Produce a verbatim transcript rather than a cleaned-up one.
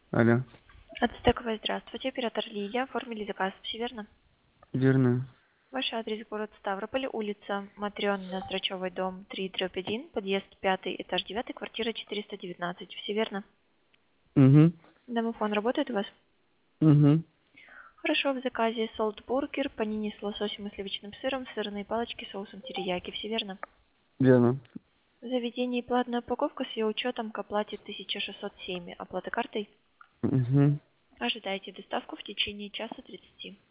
Алло. Ацтековая, здравствуйте. Оператор Лилия. Оформили заказ. Все верно? Верно. Ваш адрес город Ставрополь, улица Матрёнина, Срачёвый дом три дробь один, подъезд пятый, этаж девятый, квартира четыреста девятнадцать. Все верно? Угу. Домофон работает у вас? Угу. Хорошо, в заказе солтбургер, панини с лососем и сливочным сыром, сырные палочки с соусом терияки. Все верно? Верно. В заведении платная упаковка с ее учетом к оплате тысяча шестьсот семь. Оплата картой? Угу. Ожидайте доставку в течение часа тридцати.